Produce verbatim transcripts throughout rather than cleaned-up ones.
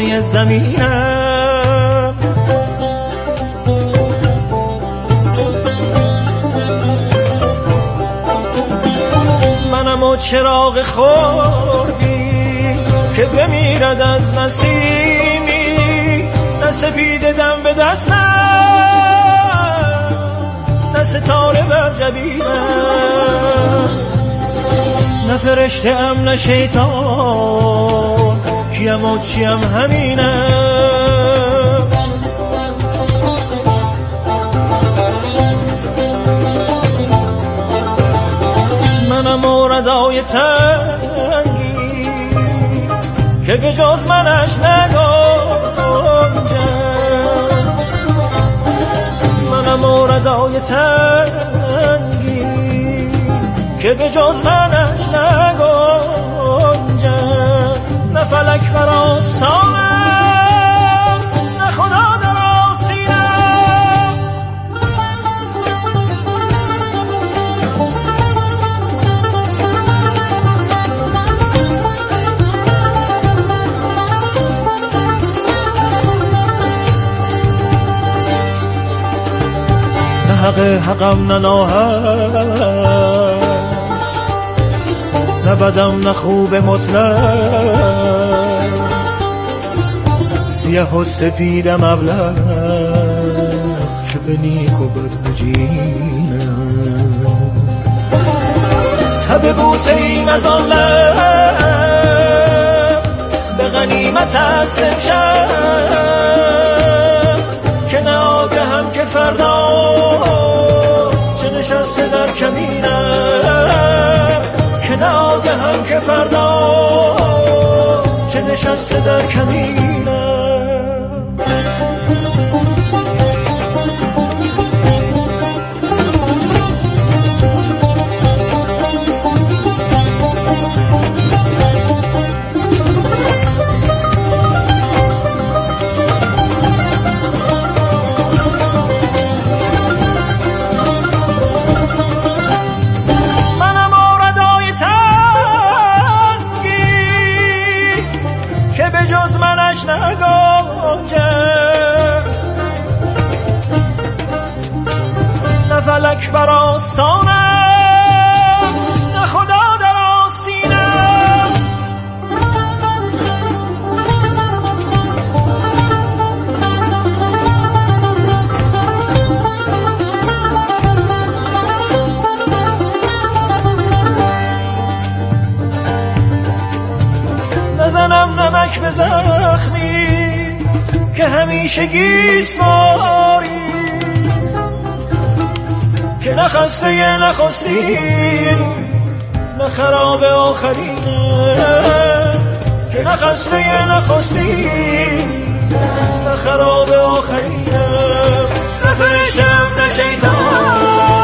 همه زمینم. منم و چراغ خوردی که بمیرد از نسیمی، نه سپید دم به دستم، نه ستاره بر جبینم، نه فرشته ام نه شیطان، کیم و چیم همینم. منم و ردای تنگی که به جز منش نگنجم، منم و ردای تنگی که به جز منش نگنجم. نه فلک بر آستانم، نه خدا در آستینم. نه حق حقم نه ناحق، نه بدم نه خوب مطلق، سیاه و سپیدم ابلق که به نیک و بد مجینم. تب بوسه ایم از آن لب به غنیمت است امشب، که نه آگهم که فردا چه نشسته در کمینم، که نه آگهم که فردا چه نشسته در کمینم. نه فلک بر آستانم، نه خدا در آستینم. نزنم نمک به زخمی که همیشه گیسواری، که نه خسته نخستین نه خراب آخرینه، که نه خسته نخستین نه خراب آخرینه. نه فرشتم نه شیطان.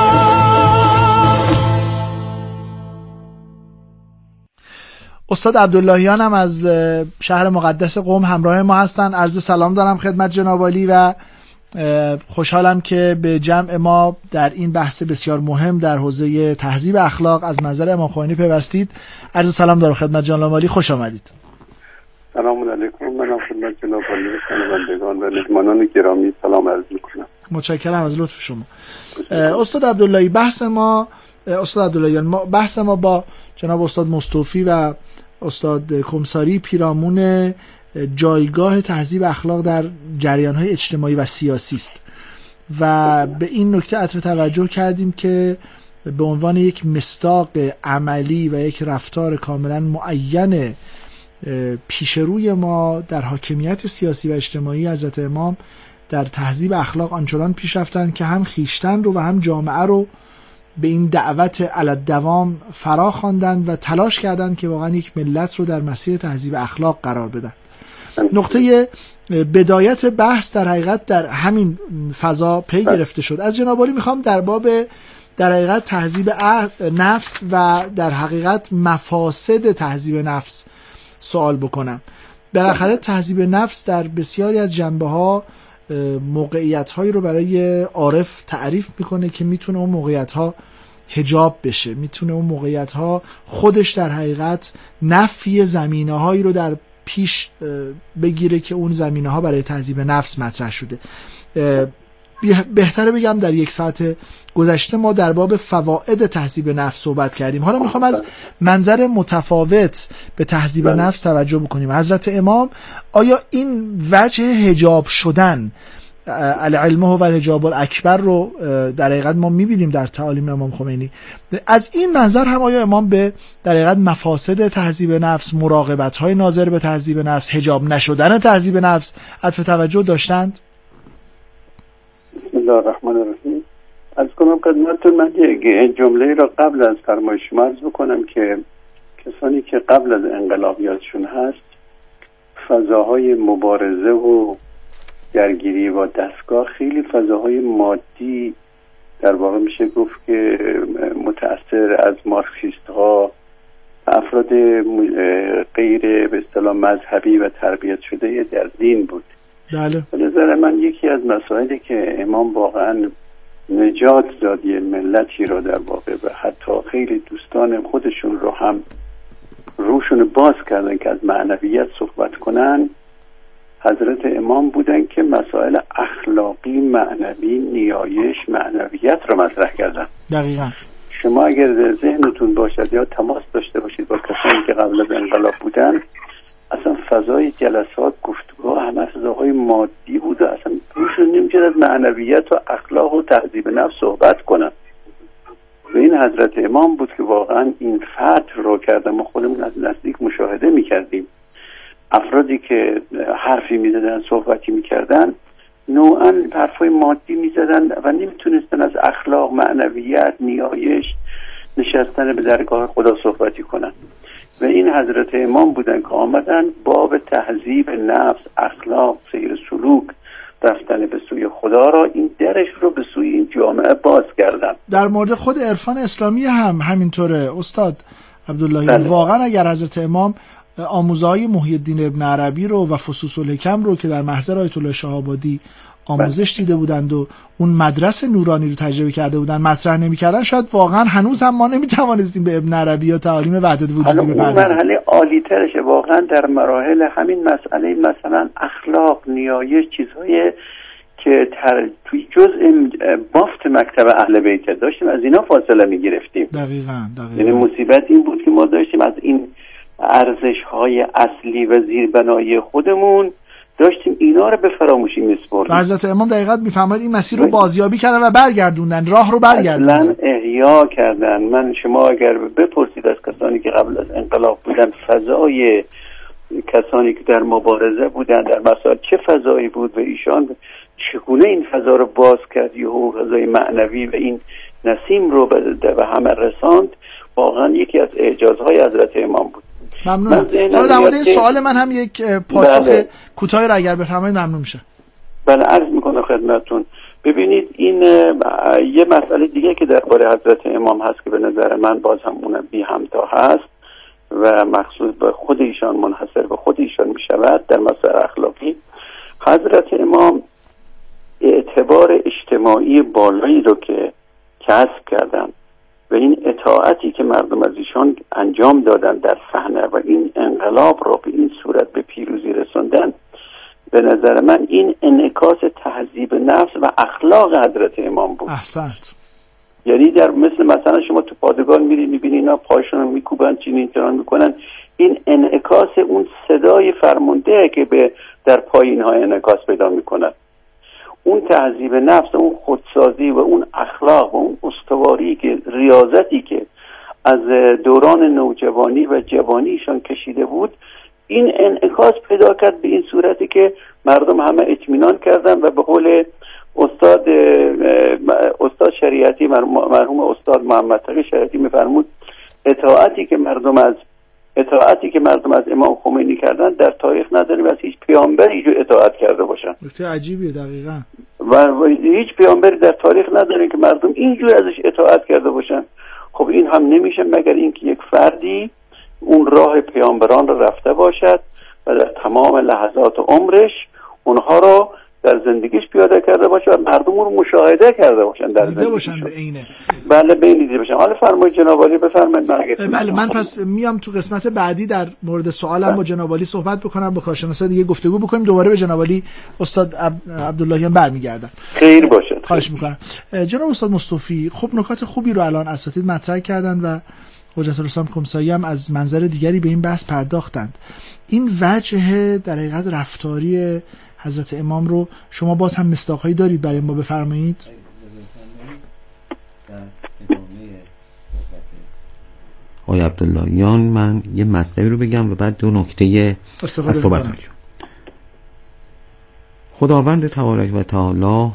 استاد عبداللهیان هم از شهر مقدس قم همراه ما هستن. عرض سلام دارم خدمت جناب عالی و خوشحالم که به جمع ما در این بحث بسیار مهم در حوزه تهذیب اخلاق از منظر امام خمینی پیوستید. عرض سلام دارم خدمت جناب عالی، خوش آمدید. سلام علیکم. من خدمت جناب عالی و شنوندگان و مهمانان گرامی سلام عرض می‌کنم. متشکرم از لطف شما. استاد عبداللهی، بحث ما استاد عبداللهیان ما بحث ما با جناب استاد مصطفی و استاد کمساری پیرامون جایگاه تهذیب اخلاق در جریان‌های اجتماعی و سیاسی است و به این نکته عطف توجه کردیم که به عنوان یک مصداق عملی و یک رفتار کاملا معین پیشروی ما در حاکمیت سیاسی و اجتماعی حضرت امام در تهذیب اخلاق آنچنان پیش رفتند که هم خیشتن رو و هم جامعه رو به این دعوت علی الدوام فرا خواندند و تلاش کردند که واقعا یک ملت رو در مسیر تهذیب اخلاق قرار بدن. نقطه بدایت بحث در حقیقت در همین فضا پی گرفته شد. از جناب عالی میخوام در باب در حقیقت تهذیب نفس و در حقیقت مفاسد تهذیب نفس سوال بکنم. بالاخره تهذیب نفس در بسیاری از جنبه‌ها موقعیت‌هایی رو برای عارف تعریف میکنه که میتونه اون موقعیت‌ها حجاب بشه، میتونه اون موقعیت‌ها خودش در حقیقت نفی زمینه‌هایی رو در پیش بگیره که اون زمینه ها برای تهذیب نفس مطرح شده. بهتره بگم در یک ساعت گذشته ما در باب فواید تهذیب نفس صحبت کردیم. حالا میخوام از منظر متفاوت به تهذیب نفس توجه بکنیم. حضرت امام آیا این وجه حجاب شدن العلم و الحجاب الاکبر رو در حقیقت ما میبینیم در تعالیم امام خمینی، از این منظر هم آیا امام به در حقیقت مفاسد تهذیب نفس، مراقبت های ناظر به تهذیب نفس، حجاب نشدن تهذیب نفس عطف توجه داشتند؟ بسم الله الرحمن الرحیم. از کنم خدمتتون من یک جمله را قبل از فرمایش شما عرض بکنم که کسانی که قبل از انقلابیاتشون هست فضاهای مبارزه و درگیری با دستگاه خیلی فضاهای مادی در واقع میشه گفت که متأثر از مارکسیست ها، افراد غیر به اصطلاح مذهبی و تربیت شده در دین بود. بله. به نظر من یکی از مسائلی که امام واقعا نجات داد یه ملتی را در واقع و حتی خیلی دوستان خودشون رو هم روشون باز کردن که از معنویت صحبت کنن، حضرت امام بودن که مسائل اخلاقی، معنوی، نیایش، معنویت رو مطرح کردن. دقیقاً. شما اگر در ذهنتون باشد یا تماس داشته باشید با کسانی که قبل از انقلاب بودن، اصلا فضای جلسات، گفتگوها همه فضاهای مادی بود و اصلا روشون نمیشه از معنویت و اخلاق و تهذیب نفس صحبت کنن. و این حضرت امام بود که واقعا این فتح رو کردن. ما خودمون از نزدیک مشاهده میکردیم افرادی که حرفی میزدن، صحبتی میکردن، نوعا حرفای مادی میزدن و نمیتونستن از اخلاق، معنویت، نیایش، نشستن به درگاه خدا صحبتی کنن. و این حضرت امام بودن که آمدن باب تهذیب نفس، اخلاق، سیر سلوک، رفتن به سوی خدا را، این درش رو به سوی این جامعه باز کردن. در مورد خود عرفان اسلامی هم همینطوره استاد عبداللهی. بله. واقعا اگر حضرت امام آموزهای محی الدین ابن عربی رو و فصوص الحکم رو که در محضر آیت الله شهابادی آموزش دیده بودند و اون مدرسه نورانی رو تجربه کرده بودن مطرح نمی‌کردن، شاید واقعا هنوز هم ما نمی‌توانستیم به ابن عربی یا تعالیم وحدت وجودی بپردازیم. مرحله عالی‌ترشه واقعا در مراحل همین مسئله، مثلا اخلاق، نیایش، چیزهای که تر توی جزء بافت مکتب اهل بیت داشتیم از اینا فاصله می‌گرفتیم. دقیقاً دقیقاً. یعنی مصیبت این بود که ما داشتیم از این ارزش‌های اصلی و زیربنایی خودمون داشتیم اینا رو به فراموشی میسپردیم. حضرت امام دقیقاً میفهمید این مسیر رو بازیابی کردن و برگردوندن، راه رو برگردوندن، اصلا احیا کردن. من شما اگر بپرسید از کسانی که قبل از انقلاب بودن، فضای کسانی که در مبارزه بودن در مسائل چه فضایی بود و ایشان چگونه این فضا رو باز کرد، یهو فضای معنوی و این نسیم رو به همه رساند، واقعا یکی از اعجازهای حضرت امام بود. ممنونم. حالا در مورد این سوال من هم یک پاسخ بله. کوتاهی رو اگر بفرمایید ممنون میشه. بله عرض میکنم خدمتتون. ببینید این یه مسئله دیگه که درباره حضرت امام هست که به نظر من باز هم اون بی همتا هست و مخصوص به خود ایشان، منحصر به خود ایشان میشود در مسائل اخلاقی. حضرت امام اعتبار اجتماعی بالایی رو که کسب کردن و این اطاعتی که مردم از ایشان انجام دادن در صحنه و این انقلاب رو به این صورت به پیروزی رسوندن، به نظر من این انعکاس تهذیب نفس و اخلاق حضرت امام بود. احسنت. یعنی در مثل مثلا شما تو پادگان میرید میبینید اینا پاشون رو میکوبن، چنین چنان میکنن، این انعکاس اون صدای فرمانده که به در پایین ها انعکاس پیدا میکنن. اون تهذیب نفس، اون خودسازی و اون اخلاق و اون استواری که ریاضتی که از دوران نوجوانی و جوانیشان کشیده بود، این انعکاس پیدا کرد به این صورتی که مردم همه اطمینان کردن و به قول استاد استاد شریعتی، مرحوم استاد محمد تقی شریعتی میفرمود اطاعتی که مردم از اطاعتی که مردم از امام خمینی کردن در تاریخ نداریم از هیچ پیامبری جو اطاعت کرده باشن. نکته عجیبیه. دقیقاً. و هیچ پیامبری در تاریخ نداریم که مردم اینجور ازش اطاعت کرده باشن. خب این هم نمیشه مگر اینکه یک فردی اون راه پیامبران رو رفته باشد و در تمام لحظات عمرش اونها رو در زندگیش پیاده کرده باشه و مردم رو مشاهده کرده باشن در دیده باشن به عینه. بله به این دیده باشن. حالا فرمایید جناب عالی بفرمایید. من بله من پس میام تو قسمت بعدی در مورد سوالم با جناب عالی صحبت بکنم، با کارشناسا دیگه گفتگو بکنیم، دوباره به جناب عالی استاد عبداللهیان برمیگردم. خیر باشه. خواهش میکنم. جناب استاد مصطفی خب نکات خوبی رو الان اساتید مطرح کردن و حجت الاسلام کمسایی هم از منظر دیگری به این بحث پرداختند. این وجه در حقیقت رفتاری حضرت امام رو شما باز هم مصداق‌هایی دارید برای ما بفرمایید؟ آقای عبداللهیان من یه مطلبی رو بگم و بعد دو نکته استفاده کنم. خداوند تبارک و تعالی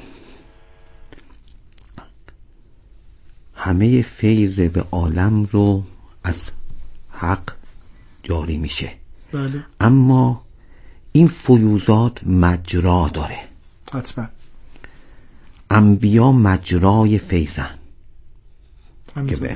همه فیض به عالم رو از حق جاری میشه. بله. اما این فیوزات مجرا داره. حتما. انبیا مجرای فیضن. که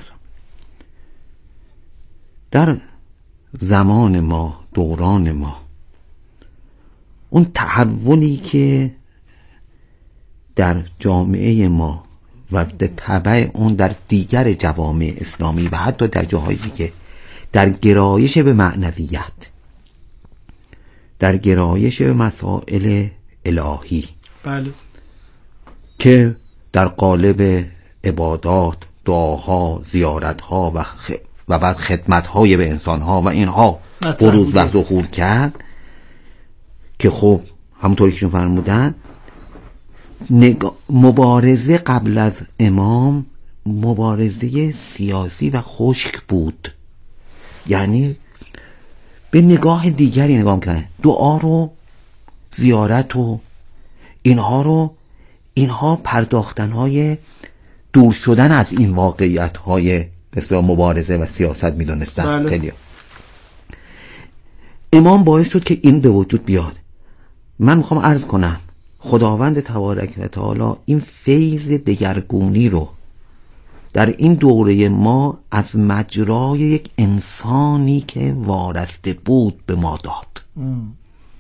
در زمان ما، دوران ما، اون تحولی که در جامعه ما و در تبع اون در دیگر جوامع اسلامی و حتی در جاهای دیگه در گرایش به معنویت، در گرایش به مسائل الهی، بله، که در قالب عبادات، دعاها، زیارتها و خ... و بعد خدمتهای به انسانها و اینها بروز و ظهور کرد، که خب همونطوری که شما فرمودن نگ... مبارزه قبل از امام مبارزه سیاسی و خشک بود. یعنی به نگاه دیگری نگاه میکنن، دعا رو، زیارت و اینها رو، اینها پرداختنهای دور شدن از این واقعیت های بسیار مبارزه و سیاست میدونستن. بله. خیلی امام باعث شد که این به وجود بیاد. من میخوام عرض کنم خداوند تبارک و تعالی این فیض دگرگونی رو در این دوره ما از مجرای یک انسانی که وارسته بود به ما داد. ام.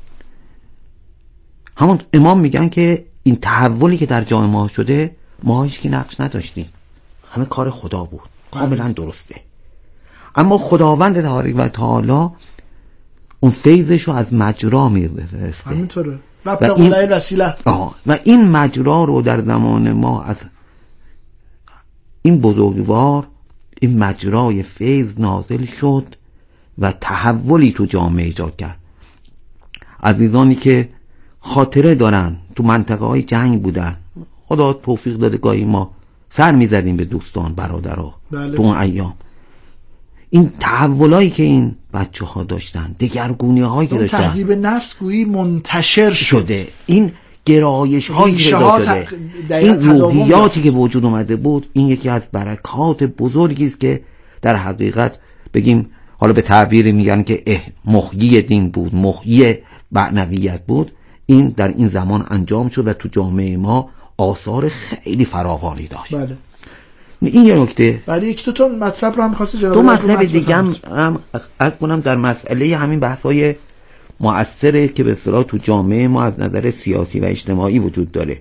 همون امام میگن که این تحولی که در جامعه ما شده ما هیچ کی نقش نداشتیم، همه کار خدا بود، کاملا درسته. اما خداوند تبارک و تعالی اون فیضش رو از مجرا میفرسته. همینطوره. و این وسیله. و این مجرا رو در زمان ما از این بزرگوار، این مجرای فیض نازل شد و تحولی تو جامعه ایجاد کرد. عزیزانی که خاطره دارن تو منطقه های جنگ بودن، خدا توفیق داده گاهی ما سر میزدیم به دوستان برادرها. بله. تو اون ایام این تحولایی که این بچه ها داشتن، دگرگونی هایی که داشتن، تهذیب نفس گویی منتشر شده، این گرایش هایی که داشته، این روحیاتی که وجود اومده بود، این یکی از برکات بزرگی است که در حقیقت بگیم، حالا به تعبیر میگن که محیی دین بود، محیی معنویت بود. این در این زمان انجام شد و تو جامعه ما آثار خیلی فراوانی داشت. بله. این یه نکته. ولی یک دو تا مطلب رو هم می‌خواستی جناب دو مطلب دیگه هم از کنم در مسئله همین بحث‌های مؤثره که به اصطلاح تو جامعه ما از نظر سیاسی و اجتماعی وجود داره،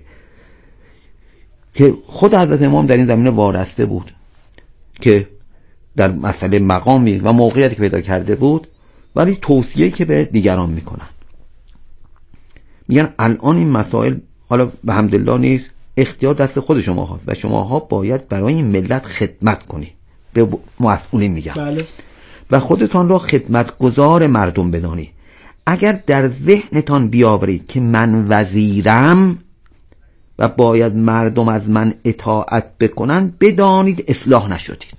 که خود حضرت امام در این زمینه وارسته بود، که در مسئله مقامی و موقعیتی که پیدا کرده بود، ولی توصیه‌ای که به دیگران میکنن، میگن الان این مسائل حالا به حمدالله نیست، اختیار دست خود شما هاست و شماها باید برای این ملت خدمت کنی، به مسئولین میگن. بله. و خودتان را خدمتگزار مردم بدانی. اگر در ذهنتان بیاورید که من وزیرم و باید مردم از من اطاعت بکنن، بدانید اصلاح نشدید.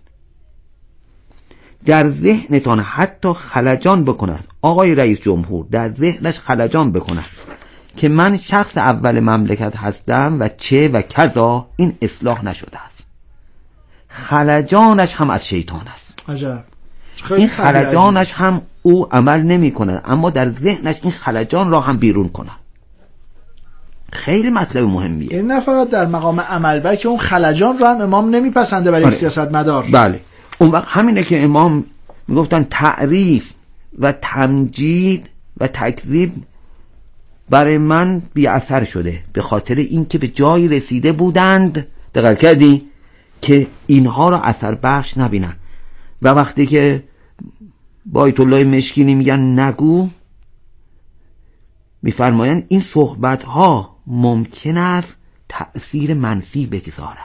در ذهنتان حتی خلجان بکند، آقای رئیس جمهور در ذهنش خلجان بکند که من شخص اول مملکت هستم و چه و کذا، این اصلاح نشده است. خلجانش هم از شیطان است. عجب. این خلجانش هم او عمل نمی کند، اما در ذهنش این خلجان را هم بیرون کند. خیلی مطلب مهمیه. این نه فقط در مقام عمل، بلکه اون خلجان رو هم امام نمیپسنده برای بله. سیاست مدار. بله. اون وقت همینه که امام میگفتن تعریف و تمجید و تکذیب برای من بی اثر شده، به خاطر اینکه به جایی رسیده بودند، دقت کردی، که اینها را اثر بخش نبینن. و وقتی که با آیت الله مشکینی میگن نگو، میفرمایند این صحبت ها ممکن است تأثیر منفی بگذاره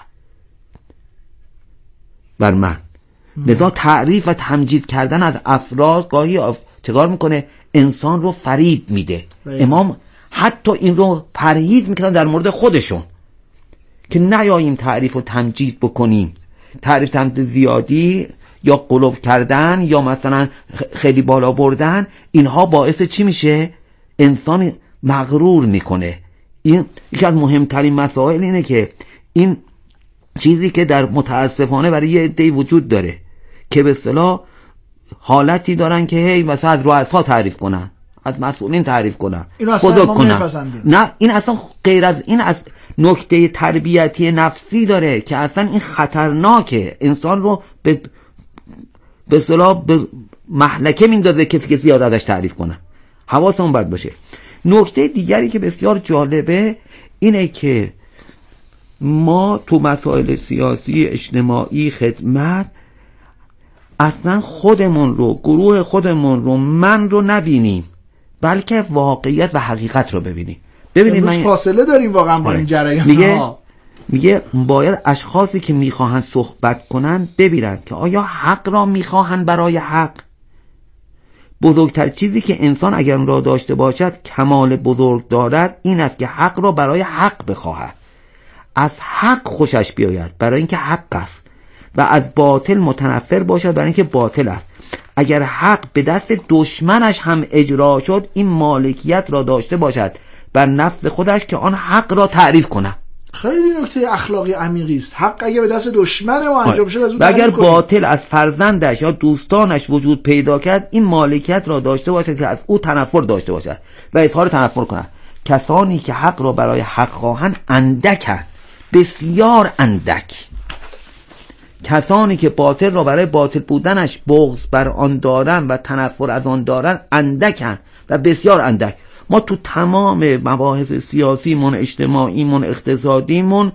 بر من. لذا تعریف و تمجید کردن از افراد گاهی آف... چکار میکنه؟ انسان رو فریب میده. امام حتی این رو پرهیز میکنن در مورد خودشون که نیاییم تعریف و تمجید بکنیم. تعریف تمجید زیادی یا قلوف کردن یا مثلا خیلی بالا بردن، اینها باعث چی میشه؟ انسان مغرور میکنه. این یکی از مهمترین مسائل اینه که این چیزی که در متاسفانه برای یه عده‌ای وجود داره که به اصطلاح حالتی دارن که هی مثلا از رؤسا تعریف کنن، از مسئولین تعریف کنن، بزرگ کنن. نه، این اصلا غیر از این از نکته تربیتی نفسی داره که اصلا این خطرناکه، انسان رو به به اصطلاح به مهلکه میندازه کسی که زیاد ازش تعریف کنه. حواسمون باید باشه. نکته دیگری که بسیار جالبه اینه که ما تو مسائل سیاسی، اجتماعی، خدمت اصلا خودمون رو، گروه خودمون رو، من رو نبینیم، بلکه واقعیت و حقیقت رو ببینیم. ببینید من فاصله داریم واقعا با این جریان. میگه میگه باید اشخاصی که میخواهند صحبت کنن ببینن که آیا حق را میخواهند برای حق. بزرگتر چیزی که انسان اگر را داشته باشد، کمال بزرگ دارد، این است که حق را برای حق بخواهد، از حق خوشش بیاید برای اینکه حق است، و از باطل متنفر باشد برای اینکه باطل است. اگر حق به دست دشمنش هم اجرا شد، این مالکیت را داشته باشد بر نفس خودش که آن حق را تعریف کنه. خیلی نکته اخلاقی عمیقی است. حق اگه به دست دشمن ما انجام شد، از اون و اگر باطل از فرزندش یا دوستانش وجود پیدا کرد، این مالکیت را داشته باشد که از او تنفر داشته باشد و اظهار تنفر کنند. کسانی که حق را برای حق خواهند اندکند، بسیار اندک. کسانی که باطل را برای باطل بودنش بغض بر آن دارند و تنفر از آن دارند اندکند و بسیار اندک. ما تو تمام مباحث سیاسیمون، اجتماعیمون، اقتصادیمون،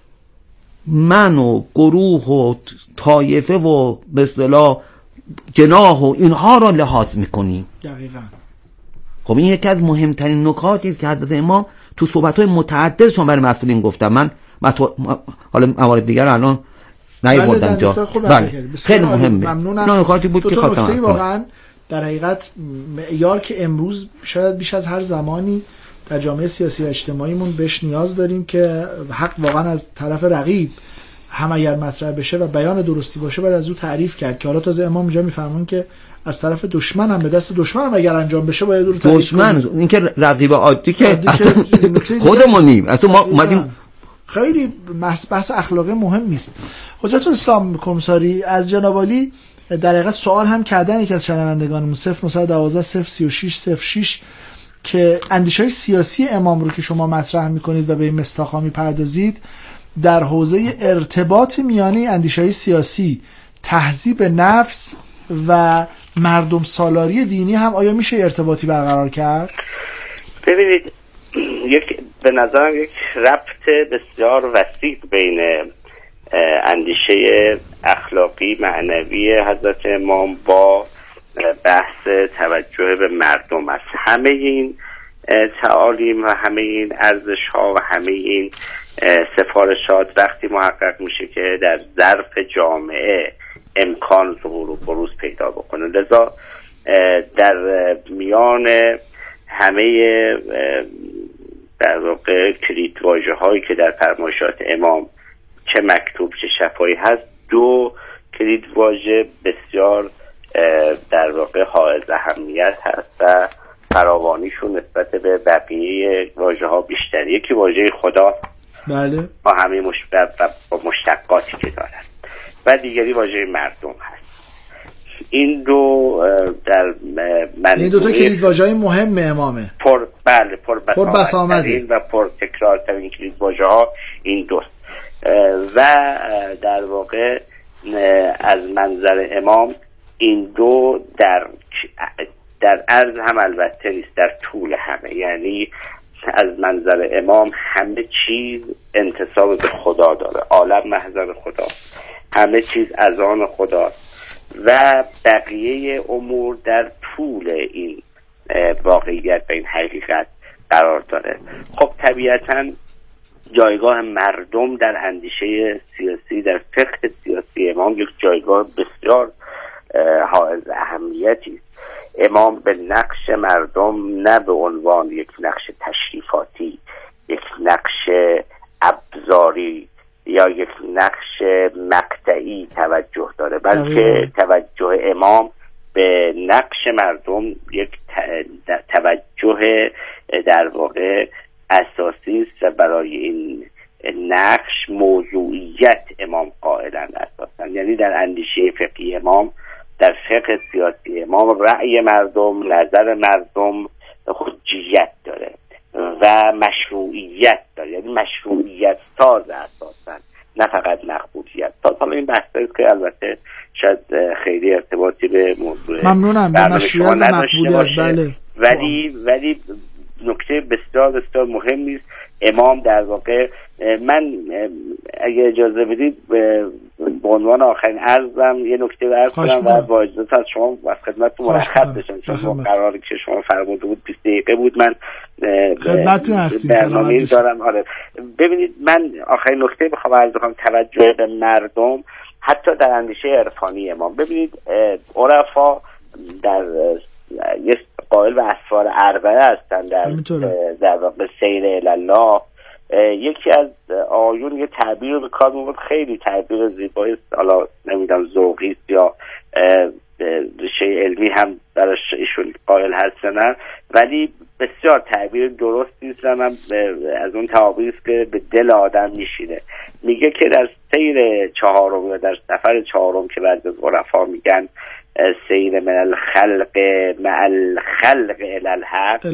من و گروه و طایفه و به اصطلاح جناح و اینها را لحاظ میکنیم. دقیقاً. خب این یکی از مهمترین نکاتی است که حضرت امام تو صحبت‌های متعددشون برای مسئولین گفتن. من مطور... حالا موارد دیگر الان نیاوردم جا. بله خیلی مهمه. ممنونم. نکاتی بود که خواستم واقعا در حقیقت معیار که امروز شاید بیش از هر زمانی در جامعه سیاسی و اجتماعیمون بهش نیاز داریم که حق واقعا از طرف رقیب هم اگر مطرح بشه و بیان درستی باشه باید از او تعریف کرد، که حالا تازه امام اینجا میفرمون که از طرف دشمن هم به دست دشمن هم اگر انجام بشه باید او رو تعریف دشمن کنیم. این که رقیب عادی که خودمونیم، اصلا ما اومدیم. خیلی بحث اخلاقی مهم نیست. حجت الاسلام کمساری از جناب عالی در حقیقت سوال هم کردن یکی از شنوندگانمون صفر نه یک دو صفر سه شش صفر شش که اندیشه‌های سیاسی امام رو که شما مطرح می‌کنید و به این مصداق‌ها می‌پردازید در حوزه ارتباط میانی اندیشه‌های سیاسی، تهذیب نفس و مردم سالاری دینی هم آیا میشه ارتباطی برقرار کرد؟ ببینید، یک به نظرم یک ربط بسیار وسیع بین اندیشه اخلاقی معنوی حضرت امام با بحث توجه به مردم است. همه این تعالیم و همه این ارزش ها و همه این سفارشات وقتی محقق میشه که در ظرف جامعه امکان ظهور و بروز پیدا بکنه. لذا در میان همه در واقع کلیدواژه هایی که در فرمایشات امام چه مکتوب چه شفاهی هست، دو کلیدواژه بسیار در واقع حائز اهمیت هست و فراوانیشون نسبت به بقیه واژه ها بیشتر. یکی واژه خدا، بله، با همه مشتقاتی که دارن، و دیگری واژه مردم هست. این دو در من این دو تا کلیدواژه‌های مهم امامه. پر بله پر پر بسامدین و پر تکرارترین کلیدواژه ها این دوست. و در واقع از منظر امام این دو در در عرض هم البته نیست، در طول همه. یعنی از منظر امام همه چیز انتساب به خدا داره، عالم محضر خدا، همه چیز از آن خداست و بقیه امور در طول این واقعیت و این حقیقت قرار داره. خب طبیعتاً جایگاه مردم در اندیشه سیاسی، در فقه سیاسی امام یک جایگاه بسیار حائز اهمیتی است. امام به نقش مردم نه به عنوان یک نقش تشریفاتی، یک نقش ابزاری یا یک نقش مقطعی توجه داره، بلکه توجه امام به نقش مردم یک توجه در واقع اساسی است و برای این نقش موضوعیت امام قائلن اساسا. یعنی در اندیشه فقهی امام، در فقه سیاسی امام، رأی مردم، نظر مردم حجیت داره و مشروعیت داره، یعنی مشروعیت ساز اساسا، نه فقط مقبولیت ساز. حالا این بحثی که البته شاید خیلی ارتباطی به موضوع ممنونم به مشروعیت و مقبولیت، بله، ولی ولی نکته بسیار بسیار مهمی است. امام در واقع، من اگه اجازه بدید به عنوان آخرین عرضم یه نکته رو عرض کنم و با اجازه از شما از خدمتتون مرخص بشم، چون قراری که شما فرموده بود بیست دقیقه بود، من خدمتتون هستیم، برنامه‌ای دارم. آره ببینید، من آخرین نکته بخوام عرض کنم توجه به مردم حتی در اندیشه عرفانی امام. ببینید عرفا در یه قائل به اسفار اربعه هستن در در واقع سیر الله. یکی از آیون یه تعبیر رو به کار می‌برد، خیلی تعبیر زیبایی است، حالا نمیدونم ذوقی است یا ریشه علمی هم براش ایشون قائل هستن، ولی بسیار تعبیر درستی است و من از اون تعابیری است که به دل آدم میشینه. میگه که در سیر چهارم یا در سفر چهارم که بعضی از عرفا میگن سیر من الخلق مع الخلق الی الحق،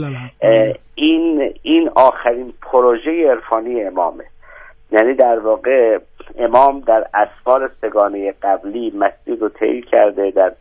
این این آخرین پروژه عرفانی امامه. یعنی در واقع امام در اسفار سگانه قبلی مسیر رو طی کرده، در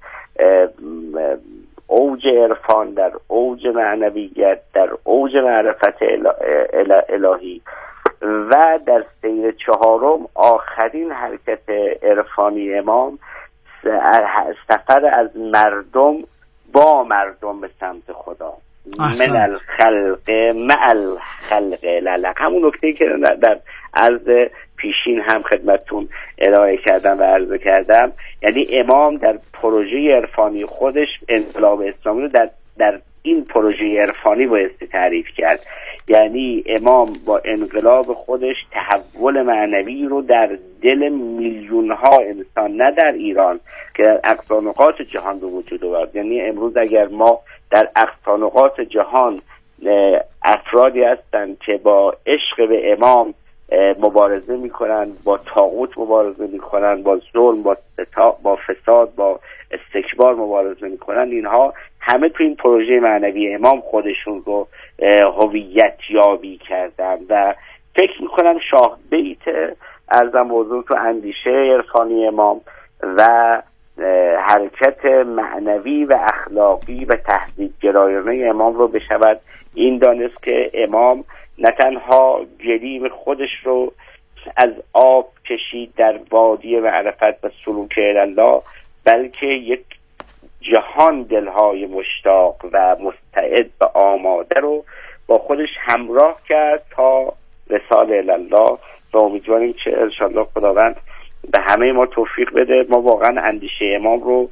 اوج عرفان، در اوج معنویت، در اوج معرفت الهی، و در سیر چهارم آخرین حرکت عرفانی امام سفر از مردم با مردم به سمت خدا، من الخلق مع الخلق للق. همون نکته‌ای که در عرض پیشین هم خدمتتون ارائه کردم و عرض کردم، یعنی امام در پروژه عرفانی خودش انقلاب اسلامی رو در در این پروژه عرفانی بایستی تعریف کرد. یعنی امام با انقلاب خودش تحول معنوی رو در دل میلیون ها انسان، نه در ایران که در اقصی نقاط جهان به وجود آورد. یعنی امروز اگر ما در اقصی نقاط جهان افرادی هستند که با عشق به امام مبارزه میکنن، با طاغوت مبارزه میکنن، با ظلم، با با فساد، با استکبار مبارزه میکنن، اینها همه تو این پروژه معنوی امام خودشون رو هویت یابی کردن و فکر میکنم شاه بیت ارزم موضوع تو اندیشه عرفانی امام و حرکت معنوی و اخلاقی و تهذیب گرایانه امام رو بشود این دانست که امام نه تنها گلیم خودش رو از آب کشید در وادی معرفت و سلوک الله، بلکه یک جهان دلهای مشتاق و مستعد و آماده رو با خودش همراه کرد تا رسال الله. و امیدواریم که انشاءالله خداوند به همه ما توفیق بده ما واقعا اندیشه امام رو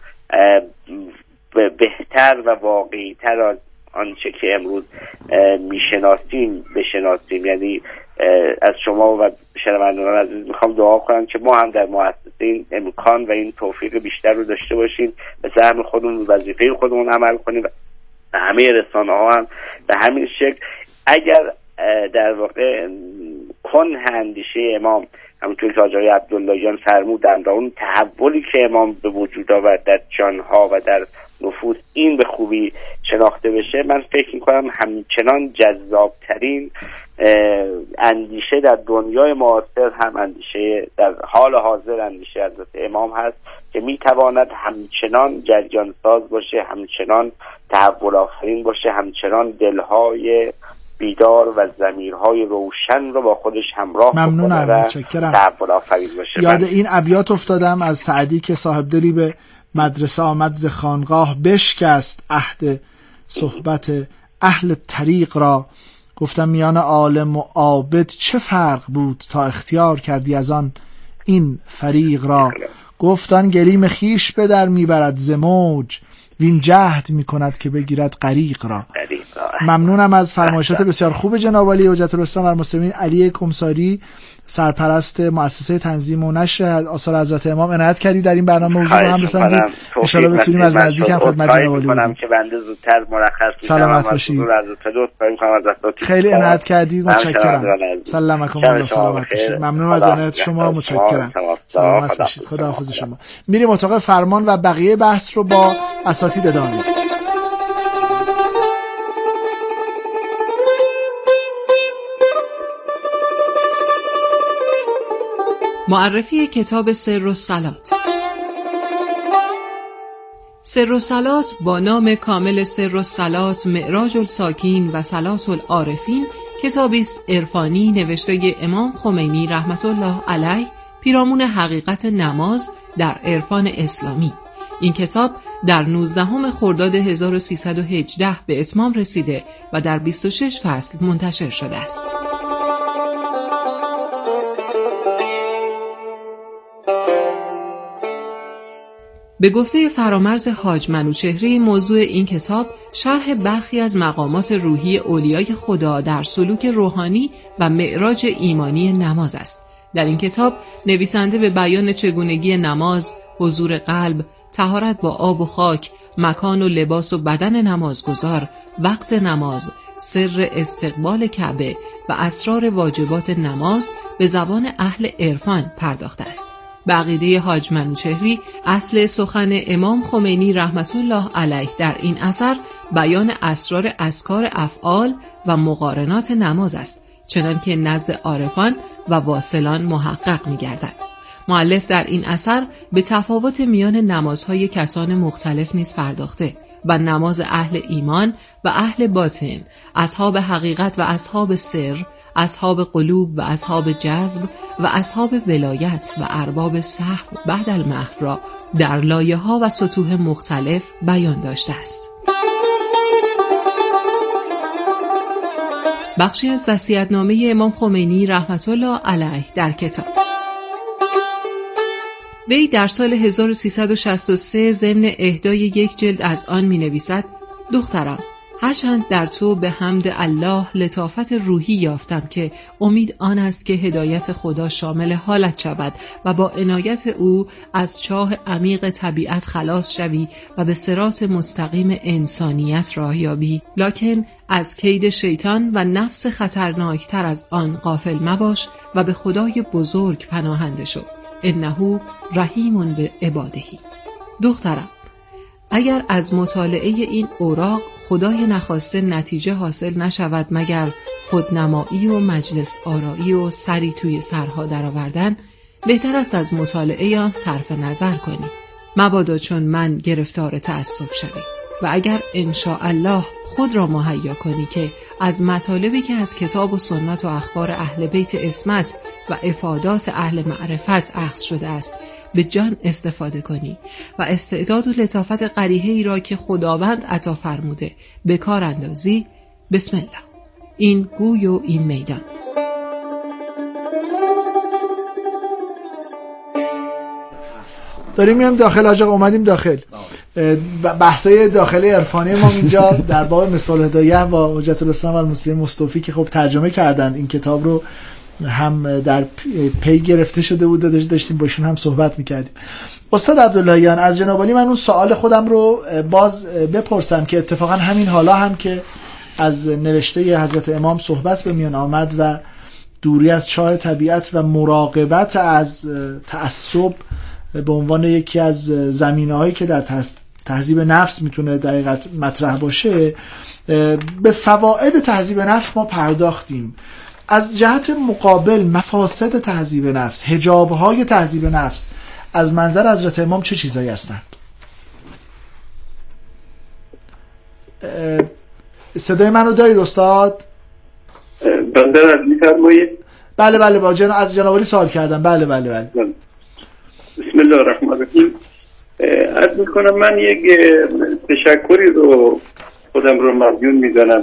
بهتر و واقعی‌تر از آنچه که امروز میشناسیم بشناسیم. یعنی از شما و شنوندگان عزیز میخوام دعا کنم که ما هم در مؤسسه این امکان و این توفیق بیشتر رو داشته باشیم، به سهم خودمون وظیفه خودمون عمل کنیم و همه رسانه ها هم به همین شکل. اگر در واقع کنه اندیشه امام همونطور که آقای عبداللهیان فرمودند، اون تحولی که امام به وجود آورد در جانها و در نفوس این به خوبی شناخته بشه، من فکر میکنم همچنان جذابترین اندیشه در دنیای معاصر هم اندیشه در حال حاضر اندیشه حضرت امام هست که میتواند همچنان جریان ساز باشه، همچنان تحول آفرین باشه، همچنان دلهای بیدار و ضمیرهای روشن رو با خودش همراه ممنونم، بکنه و متشکرم. تحول آفرین باشه. یاد این ابیات افتادم از سعدی که صاحب دلی به مدرسه آمد ز خانقاه، بشکست عهد صحبت اهل طریق را. گفتم میان عالم و عابد چه فرق بود، تا اختیار کردی از آن این فریق را. گفتن گلیم خیش به در میبرد ز موج، وین جهد میکند که بگیرد غریق را. ممنونم از فرمایشات بسیار خوب جناب عالی حجت الاسلام و المسلمین علی کمساری، سرپرست مؤسسه تنظیم و نشر آثار حضرت امام. عنایت کردید در این برنامه موضوع هم رساندید. ان شاء الله بتونیم از نزدیک هم خدمت جناب عالی بودیم که بنده زودتر مرخص سلامت باشید. خیلی عنایت کردید، متشکرم. سلامکم الله، سلامت باشید. ممنون از عنایت شما، متشکرم. سلامت باشید. خداحافظ شما. میریم اتاق فرمان و بقیه بحث رو با اساتید ادامه میدیم. معرفی کتاب سر الصلات. سر الصلات با نام کامل سر الصلات معراج الساکین و صلات العارفین کتابی است عرفانی نوشته امام خمینی رحمت الله علیه، پیرامون حقیقت نماز در عرفان اسلامی. این کتاب در نوزدهم خرداد هزار و سیصد و هجده به اتمام رسیده و در بیست و شش فصل منتشر شده است. به گفته فرامرز حاج منوچهری، موضوع این کتاب شرح برخی از مقامات روحی اولیای خدا در سلوک روحانی و معراج ایمانی نماز است. در این کتاب نویسنده به بیان چگونگی نماز، حضور قلب، طهارت با آب و خاک، مکان و لباس و بدن نمازگزار، وقت نماز، سر استقبال کعبه و اسرار واجبات نماز به زبان اهل عرفان پرداخته است. به عقیده حاج منوچهری، اصل سخن امام خمینی رحمت الله علیه در این اثر بیان اسرار اذکار افعال و مقارنات نماز است، چنان که نزد عارفان و واصلان محقق می‌گردد. مؤلف در این اثر به تفاوت میان نمازهای کسان مختلف نیز پرداخته و نماز اهل ایمان و اهل باطن، اصحاب حقیقت و اصحاب سر، اصحاب قلوب و اصحاب جذب و اصحاب ولایت و ارباب سحو بعد المحو را در لایه‌ها و سطوح مختلف بیان داشته است. بخشی از وصیت‌نامه امام خمینی رحمت الله علیه در کتاب. وی در سال هزار و سیصد و شصت و سه ضمن اهدای یک جلد از آن می نویسد: دخترم، هرچند در تو به حمد الله لطافت روحی یافتم که امید آن است که هدایت خدا شامل حالت شود و با عنایت او از چاه عمیق طبیعت خلاص شوی و به صراط مستقیم انسانیت راه یابی، لکن از کید شیطان و نفس خطرناکتر از آن غافل مباش و به خدای بزرگ پناهنده شو، انه رحیم به عبادهی. دخترم، اگر از مطالعه این اوراق خدای نخواسته نتیجه حاصل نشود مگر خودنمایی و مجلس آرایی و سری توی سرها درآوردن، بهتر است از مطالعه آن صرف نظر کنی، مبادا چون من گرفتار تعصب شوی. و اگر انشاءالله خود را مهیا کنی که از مطالبی که از کتاب و سنت و اخبار اهل بیت عصمت و افادات اهل معرفت اخذ شده است به جان استفاده کنی و استعداد و لطافت قریحه‌ای را که خداوند عطا فرموده به کار اندازی، بسم الله. این گوی و این میدان. داریم میام داخل. آجا اومدیم داخل. بحثای داخلی عرفانی ما اینجا در باب مصباح الهدایه با حجت الاسلام و المسلمین مصطفی که خب ترجمه کردن این کتاب رو، هم در پی گرفته شده بود، داشتیم باشون هم صحبت میکردیم. استاد عبداللهیان، از جناب عالی من اون سوال خودم رو باز بپرسم که اتفاقا همین حالا هم که از نوشته حضرت امام صحبت به میان آمد و دوری از چاه طبیعت و مراقبت از تعصب به عنوان یکی از زمینه‌هایی که در تهذیب نفس میتونه در حقیقت مطرح باشه، به فواید تهذیب نفس ما پرداختیم از جهت مقابل مفاسد تهذیب نفس، حجاب‌های تهذیب نفس از منظر حضرت امام چه چیزایی هستند؟ صدای منو دارید استاد؟ بنده از می‌فرمایید؟ بله بله با جن... از جناب عالی سوال کردم. بله بله بله. بسم الله الرحمن الرحیم. عرض می‌کنم من یک تشکری رو خودم رو مدیون می‌دانم